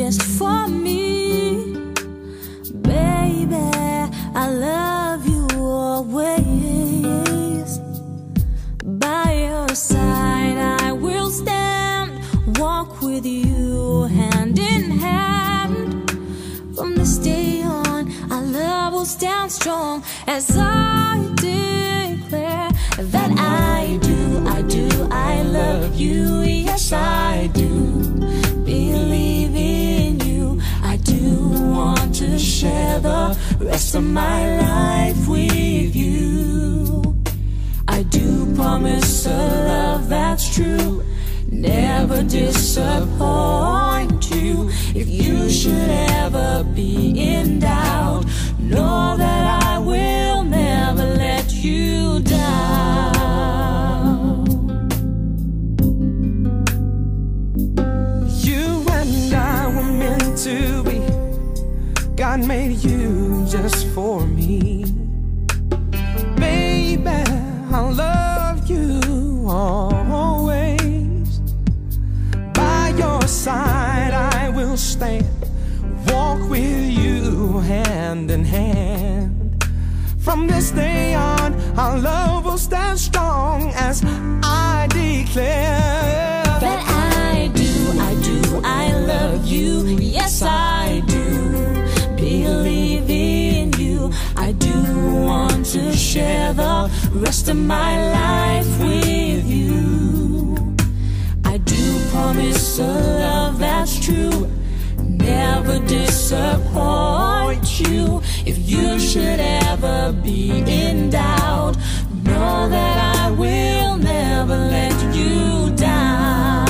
promised for me. Baby, I love you always. By your side I will stand, walk with you hand in hand. From this day on, our love will stand strong, as I declare that I love you. Yes, I do believe in you. I do want to share the rest of my life with you. I do promise a love that's true, never disappoint you. If you should ever be in doubt, know that I will never let you down. You and I were meant to be. God made you just for me. Baby, I love you always. By your side I will stand, walk with you hand in hand. From this day on, our love will stand strong, as I declare that I love you. Yes, I do believe in you. I do want to share the rest of my life with you. I do promise a love that's true, never disappoint you. If you should ever be in doubt, know that I will never let you down.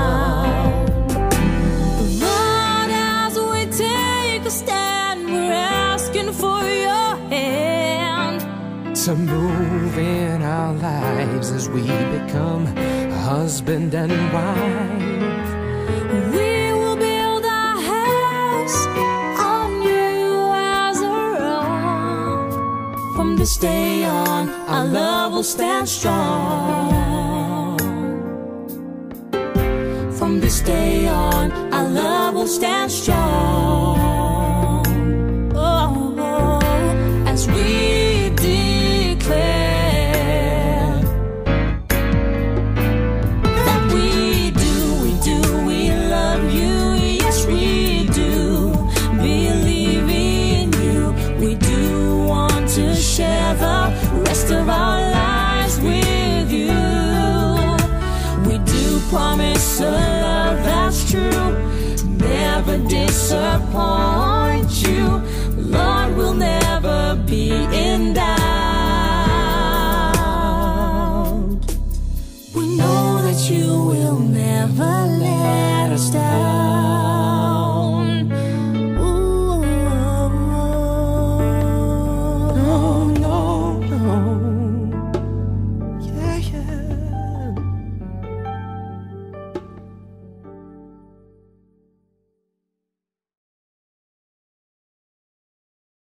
Lord, as we take a stand, we're asking for your hand to move in our lives as we become husband and wife. We will build our house on you as our own. From this day on, our love will stand strong. From this day on, our love will stand strong. Oh, as we declare that we love you. Yes, we do believe in you. We do want to share the rest of our lives with you. We do promise a love that's true, never disappoint you. Lord, we'll never be in doubt. We know that you will never let us down.